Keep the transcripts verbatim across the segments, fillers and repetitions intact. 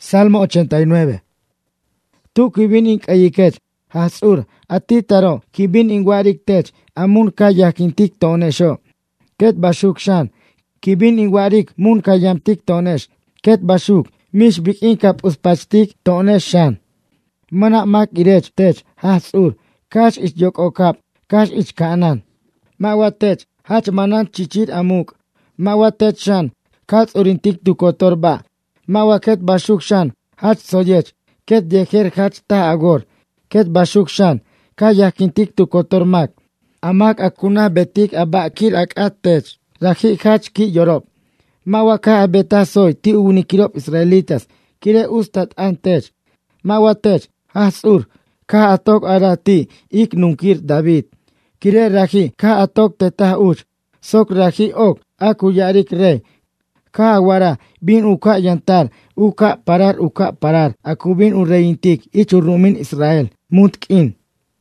Salmo ochenta y nueve. Tu kibin in kayikech, hasur, atitaro, kibin in warik tech, amun kayakintik tonesho. Ket bashuk shan, kibin in warik mun kayamtik tonesh. Ket bashuk, mish bik inkap uspachtik tonesh shan. Mana mak irech tech, hasur, kash ich yok okap, kash ich kanan. Mawa tech, hach manan chichit amuk. Mawa tech shan, kats urintik tu kotorba. Mawa ket bashuk shan, hach soyech. Ket dejer hach ta agor. Ket bashuk shan, kayakintik tu kotormak. Amak akuna betik abakir akat tech. Rahi hach ki yorop. Mawa ka abeta soy ti unikirop israelitas. Kire ustat an tech. Mawa tech, hasur, ka atok arati ik nunkir David. Kire rahi ka atok tetah uch. Sok rahi ok akuyarik rey. Ka awara bin uka yantar, uka parar uka parar, akubin ureintik, ichurumin Israel, mutkin.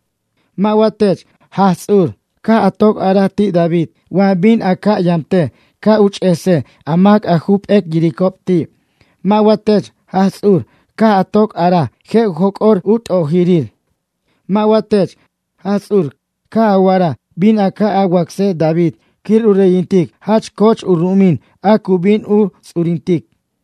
Mawatech, hasur, ka atok arati David, wa bin aka yamte, ka uch ese, amak ahup ek jirikopti. Mawatech, hasur, ka atok ara, he hokor ut ohirir. Mawatech, hasur, ka awara bin aka awakse David, kir ureintik, hach koch urumin, akubin u surintik.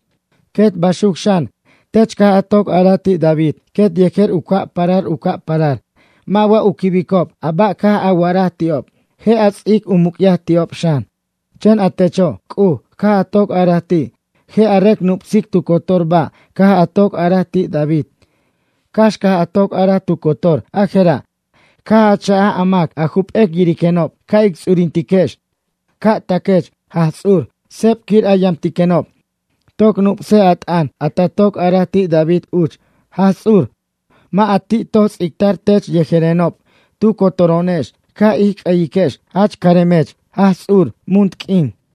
Ket bashuk shan, tech ka atok arati David, ket yeker uka parar uka parar. Mawa ukibikop, aba ka awara tiop, he atsik umukyah tiop shan. Chen atecho, ku, ka atok arati, he arek nupsik tu kotorba, ka atok arati David. Kash ka atok aratu kotor, ajera, ka achaa amak, ahup ek yirikenop, ka ik surintikesh. Ka takech, hasur, sep kir ayam tikenop. Tok nup se at an, atatok arati David uch. Hasur, ma ati tos iktar tech yeherenop. Tu kotoronesh, ka ik ayikesh, hach karemech, hasur, muntkin.